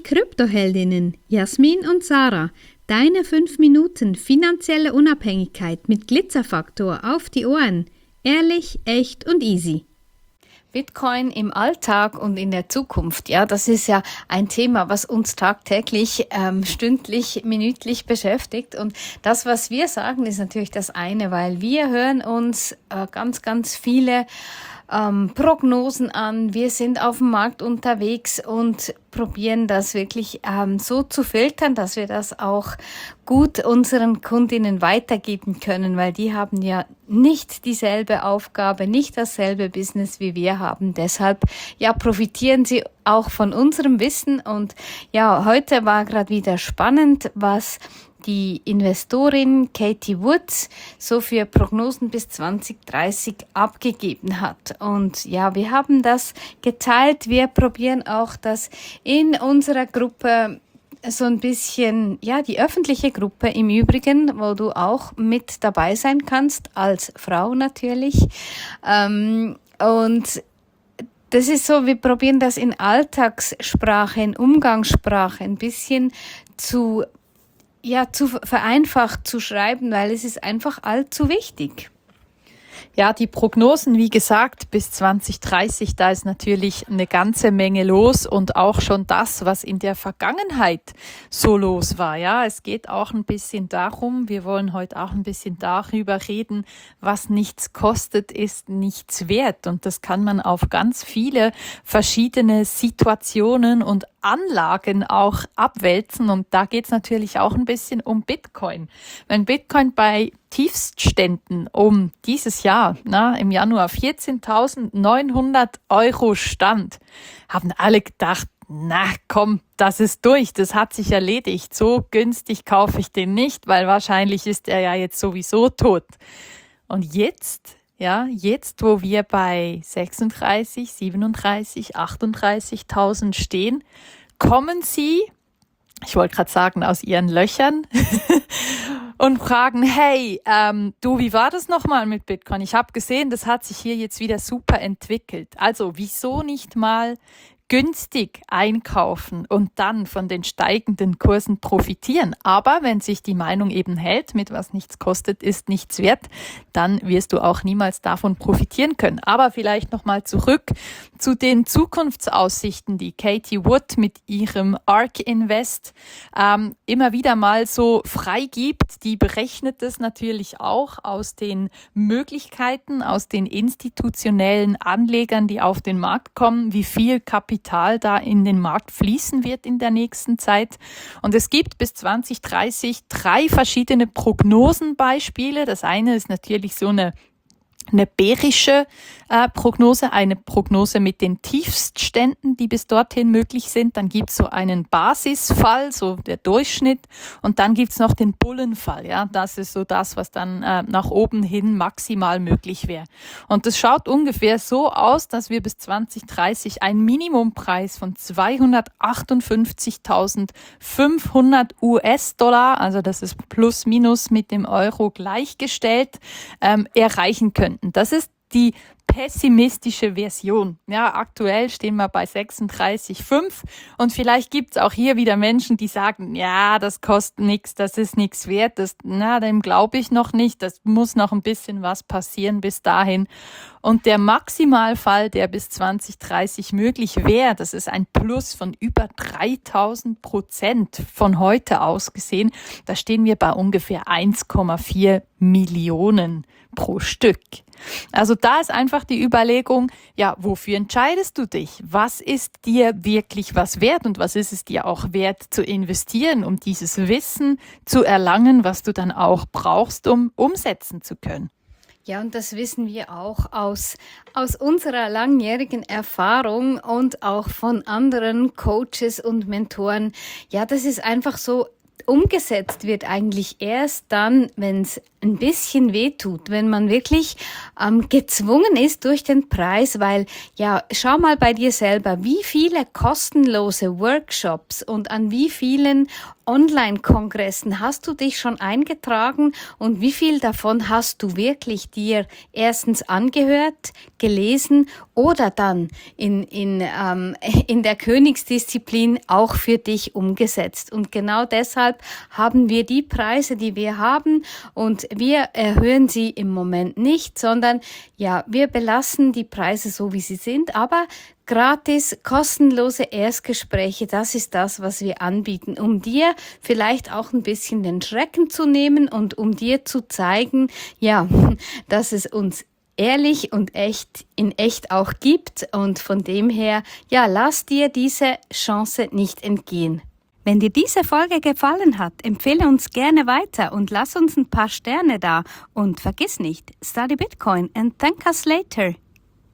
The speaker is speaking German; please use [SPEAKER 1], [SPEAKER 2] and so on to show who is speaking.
[SPEAKER 1] Kryptoheldinnen Jasmin und Sarah. Deine 5 Minuten finanzielle Unabhängigkeit mit Glitzerfaktor auf die Ohren. Ehrlich, echt und easy.
[SPEAKER 2] Bitcoin im Alltag und in der Zukunft, ja, das ist ja ein Thema, was uns tagtäglich, stündlich, minütlich beschäftigt. Und das, was wir sagen, ist natürlich das eine, weil wir hören uns ganz, ganz viele Prognosen an. Wir sind auf dem Markt unterwegs und probieren das wirklich so zu filtern, dass wir das auch gut unseren Kundinnen weitergeben können, weil die haben ja nicht dieselbe Aufgabe, nicht dasselbe Business wie wir haben. Deshalb ja profitieren sie auch von unserem Wissen. Und ja, heute war gerade wieder spannend, was die Investorin Katie Woods so für Prognosen bis 2030 abgegeben hat. Und ja, wir haben das geteilt. Wir probieren auch das in unserer Gruppe so ein bisschen, ja, die öffentliche Gruppe im Übrigen, wo du auch mit dabei sein kannst, als Frau natürlich. Und das ist so, wir probieren das in Alltagssprache, in Umgangssprache ein bisschen zu vereinfacht zu schreiben, weil es ist einfach allzu wichtig.
[SPEAKER 3] Ja, die Prognosen, wie gesagt, bis 2030, da ist natürlich eine ganze Menge los und auch schon das, was in der Vergangenheit so los war. Ja, es geht auch ein bisschen darum, wir wollen heute auch ein bisschen darüber reden, was nichts kostet, ist nichts wert. Und das kann man auf ganz viele verschiedene Situationen und Anlagen auch abwälzen. Und da geht es natürlich auch ein bisschen um Bitcoin. Wenn Bitcoin bei Tiefstständen um dieses Jahr, im Januar 14.900 € stand, haben alle gedacht, na komm, das ist durch, das hat sich erledigt. So günstig kaufe ich den nicht, weil wahrscheinlich ist er ja jetzt sowieso tot. Und jetzt, wo wir bei 36, 37, 38.000 stehen, kommen sie, ich wollte gerade sagen, aus ihren Löchern und fragen, hey, du, wie war das nochmal mit Bitcoin? Ich habe gesehen, das hat sich hier jetzt wieder super entwickelt. Also wieso nicht mal günstig einkaufen und dann von den steigenden Kursen profitieren. Aber wenn sich die Meinung eben hält, mit was nichts kostet, ist nichts wert, dann wirst du auch niemals davon profitieren können. Aber vielleicht nochmal zurück zu den Zukunftsaussichten, die Katie Wood mit ihrem ARK Invest immer wieder mal so freigibt. Die berechnet es natürlich auch aus den Möglichkeiten, aus den institutionellen Anlegern, die auf den Markt kommen, wie viel Kapital da in den Markt fließen wird in der nächsten Zeit. Und es gibt bis 2030 3 verschiedene Prognosenbeispiele. Das eine ist natürlich so eine bärische Prognose, eine Prognose mit den Tiefstständen, die bis dorthin möglich sind. Dann gibt's so einen Basisfall, so der Durchschnitt. Und dann gibt's noch den Bullenfall. Ja, das ist so das, was dann nach oben hin maximal möglich wäre. Und das schaut ungefähr so aus, dass wir bis 2030 einen Minimumpreis von 258.500 US-Dollar, also das ist plus minus mit dem Euro gleichgestellt, erreichen könnten. Das ist die pessimistische Version. Ja, aktuell stehen wir bei 36,5 und vielleicht gibt's auch hier wieder Menschen, die sagen, ja, das kostet nichts, das ist nichts wert, dem glaube ich noch nicht, das muss noch ein bisschen was passieren bis dahin. Und der Maximalfall, der bis 2030 möglich wäre, das ist ein Plus von über 3.000% von heute aus gesehen, da stehen wir bei ungefähr 1,4 Millionen pro Stück. Also da ist einfach die Überlegung, ja, wofür entscheidest du dich? Was ist dir wirklich was wert und was ist es dir auch wert zu investieren, um dieses Wissen zu erlangen, was du dann auch brauchst, um umsetzen zu können?
[SPEAKER 2] Ja, und das wissen wir auch aus unserer langjährigen Erfahrung und auch von anderen Coaches und Mentoren. Ja, das ist einfach so, umgesetzt wird eigentlich erst dann, wenn es ein bisschen wehtut, wenn man wirklich gezwungen ist durch den Preis, weil ja, schau mal bei dir selber, wie viele kostenlose Workshops und an wie vielen Online-Kongressen hast du dich schon eingetragen und wie viel davon hast du wirklich dir erstens angehört, gelesen oder dann in der Königsdisziplin auch für dich umgesetzt? Und genau deshalb haben wir die Preise, die wir haben, und wir erhöhen sie im Moment nicht, sondern ja, wir belassen die Preise so, wie sie sind, aber gratis, kostenlose Erstgespräche, das ist das, was wir anbieten, um dir vielleicht auch ein bisschen den Schrecken zu nehmen und um dir zu zeigen, ja, dass es uns ehrlich und in echt auch gibt, und von dem her, ja, lass dir diese Chance nicht entgehen. Wenn dir diese Folge gefallen hat, empfehle uns gerne weiter und lass uns ein paar Sterne da. Und vergiss nicht, study Bitcoin and thank us later.